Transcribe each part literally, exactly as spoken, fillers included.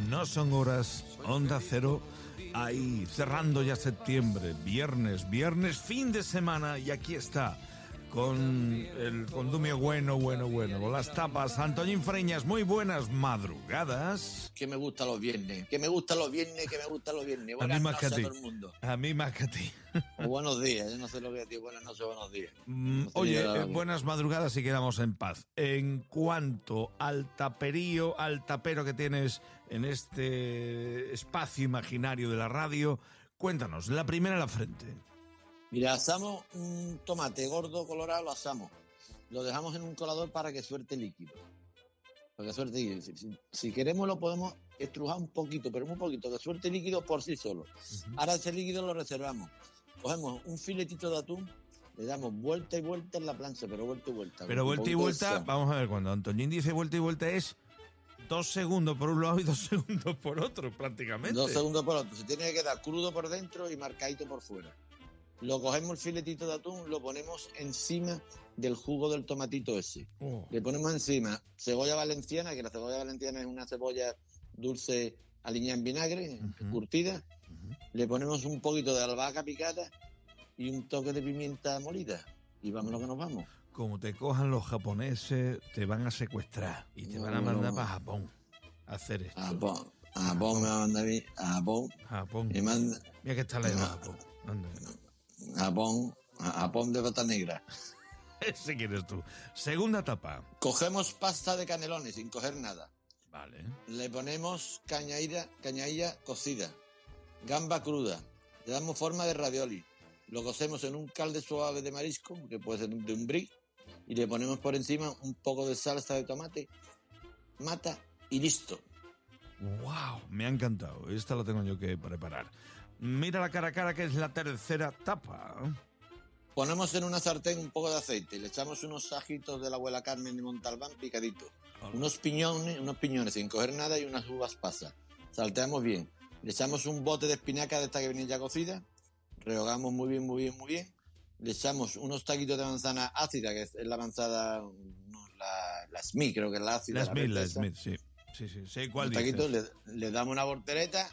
No son horas, Onda Cero, ahí cerrando ya septiembre, viernes, viernes, fin de semana, y aquí está, con el condumio bueno, bueno, bueno, con las tapas. Antoñín Freñas, muy buenas madrugadas. Que me gustan los viernes, que me gustan los viernes, que me gustan los viernes. Buenas noches a todo el mundo. A mí más que a ti. O buenos días, yo no sé lo que decir, buenas noches, buenos días. Mm, No oye, nada, eh, buenas madrugadas y quedamos en paz. En cuanto al taperío, al tapero que tienes en este espacio imaginario de la radio, cuéntanos, la primera en la frente. Mira, asamos un tomate gordo colorado, lo asamos. Lo dejamos en un colador para que suelte líquido. Para que suelte líquido. Si, si, si queremos lo podemos estrujar un poquito, pero muy poquito, que suelte líquido por sí solo. Uh-huh. Ahora ese líquido lo reservamos. Cogemos un filetito de atún, le damos vuelta y vuelta en la plancha, pero vuelta y vuelta. Pero vuelta y vuelta, vamos a ver, cuando Antoñín dice vuelta y vuelta es dos segundos por un lado y dos segundos por otro, prácticamente. Dos segundos por otro. Se tiene que quedar crudo por dentro y marcadito por fuera. Lo cogemos el filetito de atún, lo ponemos encima del jugo del tomatito ese. Oh. Le ponemos encima cebolla valenciana, que la cebolla valenciana es una cebolla dulce aliñada en vinagre, uh-huh. curtida. Uh-huh. Le ponemos un poquito de albahaca picada y un toque de pimienta molida. Y vámonos que nos vamos. Como te cojan los japoneses, te van a secuestrar y te no, van a mandar no. para Japón a hacer esto. A Japón, a Japón me va a mandar a mí, a Japón. Japón. Me manda, mira que está lejos no. Japón. Anda. Japón, Japón de pata negra. Ese quieres tú. Segunda etapa. Cogemos pasta de canelones sin coger nada. Vale. Le ponemos cañailla, cañailla cocida, gamba cruda. Le damos forma de ravioli. Lo cocemos en un caldo suave de marisco, que puede ser de un brie, y le ponemos por encima un poco de salsa de tomate, mata y listo. ¡Wow! Me ha encantado. Esta la tengo yo que preparar. Mira la cara a cara, que es la tercera tapa. Ponemos en una sartén un poco de aceite, le echamos unos ajitos de la abuela Carmen de Montalbán picaditos, oh. unos piñones, unos piñones sin coger nada y unas uvas pasas. Salteamos bien, le echamos un bote de espinaca de esta que viene ya cocida, rehogamos muy bien, muy bien, muy bien. Le echamos unos taquitos de manzana ácida, que es la manzana, no, la, la Smith, creo que es la ácida. La Smith, la Smith, sí. Sí, sí, sé cuál dices. Taquitos, le, le damos una voltereta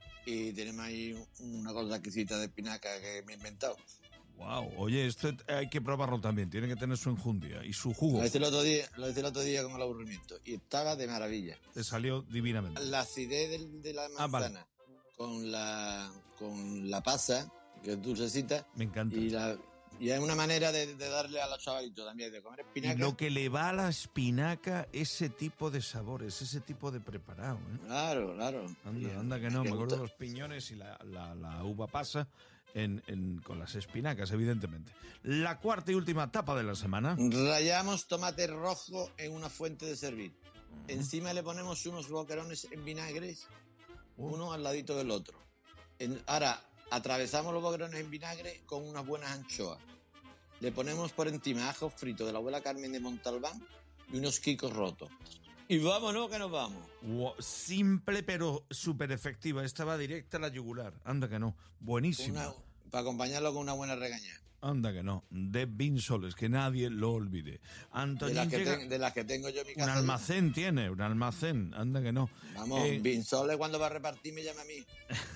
y tenemos ahí una cosa exquisita de espinaca que me he inventado. Wow, oye, esto hay que probarlo también, tiene que tener su enjundia y su jugo. Lo hice el otro día, lo hice el otro día con el aburrimiento y estaba de maravilla. Te salió divinamente. La acidez de, de la manzana ah, vale. con la con la pasa, que es dulcecita. Me encanta. Y, la, y es una manera de, de darle a los chavalitos también, de comer espinaca. Y lo que le va a la espinaca, ese tipo de sabores, ese tipo de preparado. ¿eh? Claro, claro. Anda, sí, anda que no, me acuerdo de los piñones y la, la, la uva pasa. En, en, con las espinacas, evidentemente. La cuarta y última tapa de la semana. Rallamos tomate rojo en una fuente de servir. Uh-huh. Encima le ponemos unos boquerones en vinagre, uh-huh. uno al ladito del otro. En, ahora, atravesamos los boquerones en vinagre con unas buenas anchoas. Le ponemos por encima ajo frito de la abuela Carmen de Montalbán y unos quicos rotos. Y vámonos que nos vamos. Wow, simple pero súper efectiva. Esta va directa a la yugular. Anda que no. Buenísima. Para acompañarlo con una buena regaña. Anda que no. De Vinsoles, que nadie lo olvide. De las, que ten, de las que tengo yo en mi casa. Un almacén ya. Tiene, un almacén. Anda que no. Vamos, eh, Vinsoles cuando va a repartir me llama a mí.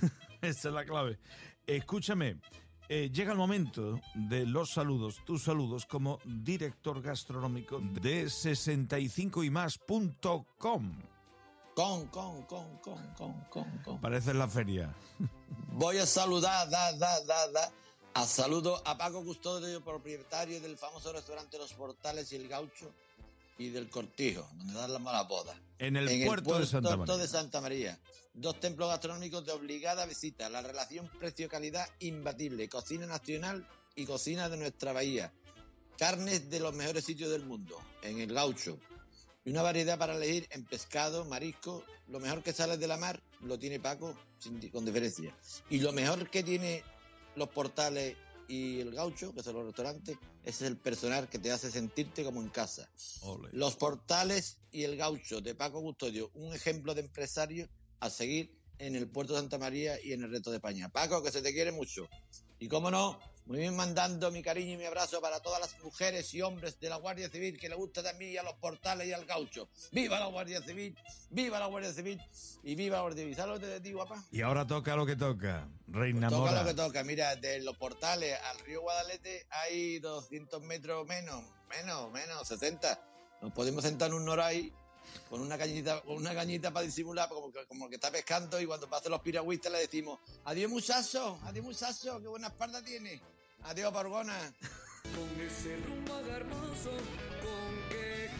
Esa es la clave. Escúchame. Eh, llega el momento de los saludos, tus saludos como director gastronómico de sesenta y cinco y más punto com. Con, con, con, con, con, con, con. Parece la feria. Voy a saludar, da, da, da, da. A saludo a Paco Custodio, propietario del famoso restaurante Los Portales y el Gaucho y del Cortijo, donde dan las malas bodas. En el, en puerto, el puerto de, Santa María. de Santa María. Dos templos gastronómicos de obligada visita. La relación precio-calidad imbatible. Cocina nacional y cocina de nuestra bahía. Carnes de los mejores sitios del mundo. En el Gaucho. Y una variedad para elegir en pescado, marisco. Lo mejor que sale de la mar lo tiene Paco sin, con diferencia. Y lo mejor que tiene Los Portales y el Gaucho, que son los restaurantes, ese es el personal que te hace sentirte como en casa. Ole. Los Portales y el Gaucho de Paco Custodio, un ejemplo de empresario a seguir en el puerto de Santa María y en el resto de España. Paco, que se te quiere mucho. Y cómo no, Muy bien, mandando mi cariño y mi abrazo para todas las mujeres y hombres de la Guardia Civil, que le gusta también a los portales y al gaucho. ¡Viva la Guardia Civil! ¡Viva la Guardia Civil! Y viva la Guardia Civil. ¿Sabes lo que te digo, papá? Y ahora toca lo que toca, Reina Toca Mora. lo que toca. Mira, de los portales al río Guadalete hay doscientos metros menos, menos, menos, sesenta. Nos podemos sentar en un noray con una cañita, con una cañita para disimular, como que, como que está pescando, y cuando pasen los piragüistas le decimos: adiós muchacho, adiós muchacho, qué buena espalda tiene. Adiós, Pargona. Con ese rumbo hermoso, con que